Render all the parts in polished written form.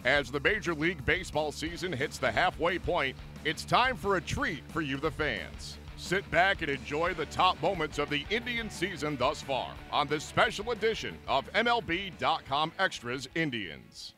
As the Major League Baseball season hits the halfway point, it's time for a treat for you, the fans. Sit back and enjoy the top moments of the Indian season thus far on this special edition of MLB.com Extras Indians.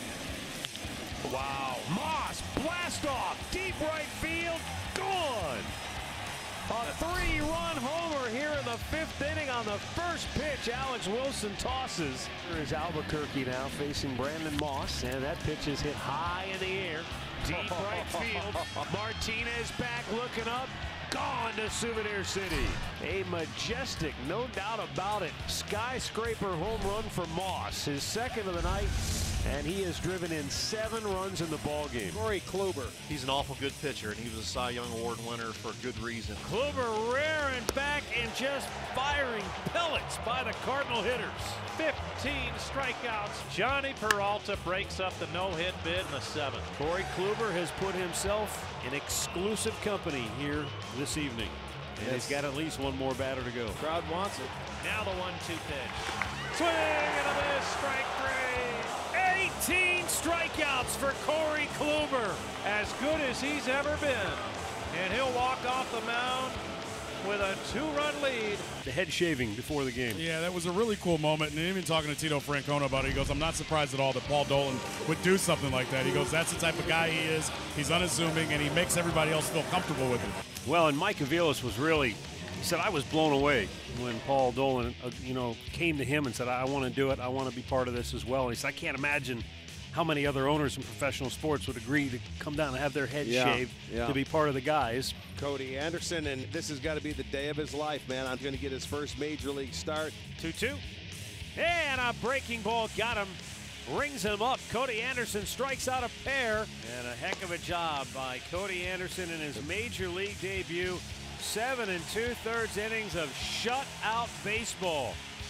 Wow. Moss, blast off, deep right field, gone. A three-run homer here in the fifth inning on the first pitch. Alex Wilson tosses. Here is Albuquerque now facing Brandon Moss, and that pitch is hit high in the air. Deep right field. Martinez back looking up. Gone to Souvenir City. A majestic, no doubt about it, skyscraper home run for Moss. His second of the night, and he has driven in 7 runs in the ballgame. Corey Kluber. He's an awful good pitcher, and he was a Cy Young Award winner for a good reason. Kluber rearing back and just firing pellets by the Cardinal hitters. 15 strikeouts. Johnny Peralta breaks up the no-hit bid in the 7th. Corey Kluber has put himself in exclusive company here this evening. And he's got at least one more batter to go. Crowd wants it. Now the 1-2 pitch. Swing and a miss, strike 3. 18 strikeouts for Corey Kluber. As good as he's ever been. And he'll walk off the mound with a 2-run lead. The head shaving before the game. Yeah, that was a really cool moment. And even talking to Tito Francona about it, he goes, I'm not surprised at all that Paul Dolan would do something like that. He goes, that's the type of guy he is. He's unassuming, and he makes everybody else feel comfortable with it. Well, and Mike Aviles was really, he said, I was blown away when Paul Dolan, came to him and said, I want to do it. I want to be part of this as well. And he said, I can't imagine how many other owners in professional sports would agree to come down and have their head shaved to be part of the guys. Cody Anderson, and this has got to be the day of his life, man. I'm going to get his first major league start. 2-2. And a breaking ball got him. Rings him up. Cody Anderson strikes out a pair. And a heck of a job by Cody Anderson in his major league debut. 7 2/3 innings of shutout baseball.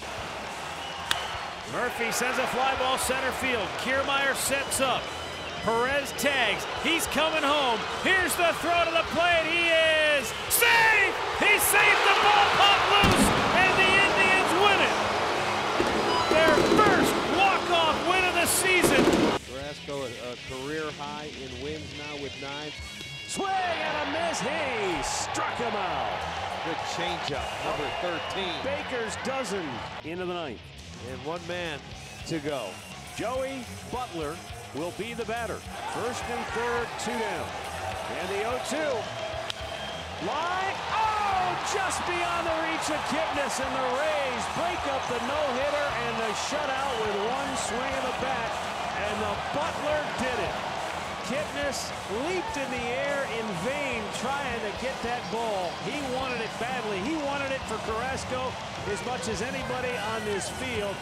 Murphy sends a fly ball center field. Kiermaier sets up. Perez tags. He's coming home. Here's the throw to the plate. He is safe! He saved the ball, popped loose, and the Indians win it. Their first walk-off win of the season. Carrasco, a career high in wins now with 9. Swing and a miss. He struck him out. Good changeup, number 13. Baker's dozen into the ninth. And 1 man to go. Joey Butler will be the batter. First and third, 2 down. And the 0-2. Line. Oh, just beyond the reach of Kipnis, and the Rays break up the no-hitter and the shutout with 1 swing of the bat. And the Butler did it. Kipnis leaped in the air in vain trying to get that ball. He wanted it badly. He wanted it for Carrasco as much as anybody on this field.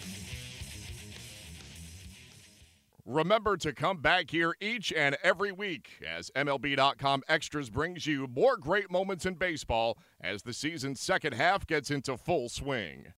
Remember to come back here each and every week as MLB.com Extras brings you more great moments in baseball as the season's second half gets into full swing.